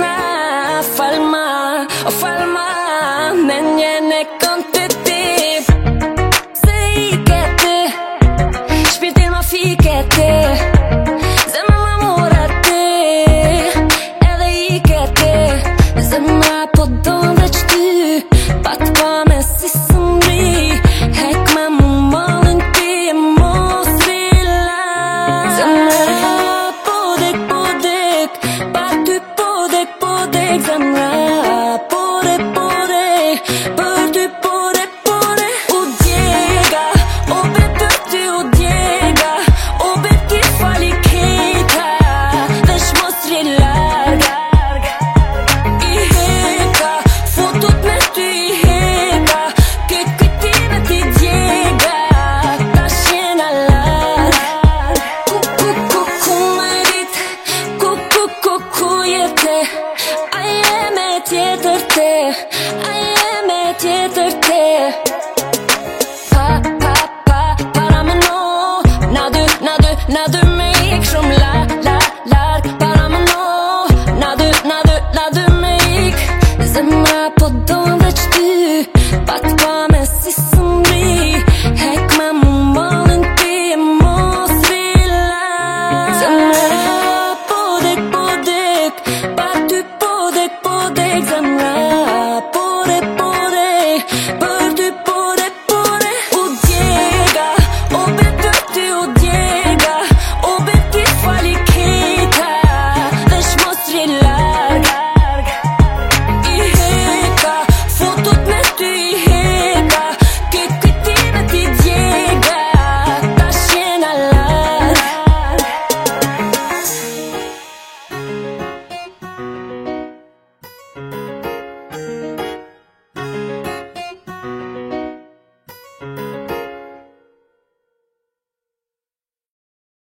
zemra falma, o falma menjen e kom të tip. Se i kete shpirtin ma fikete, zemra ma mora te, edhe i kete zemra po don veç ty, pat pa me si sëmri, hek me mu malin ti e mos rila. Zemra podek, pa ty podek, zemra podek, për ty podek, u djega, o be për ty u djega, o be ti fali kejta, veç mos rilarga. I heka, fotot me ty i heka, ke këtive ti djega, ta shjena larg. Ku me dit, ku jete, a jeme tjetër te, a jeme tjetër te. Para me no, na dy me ik shumë larg. Para me no, na dy me ik, zemra po don veç ty, pat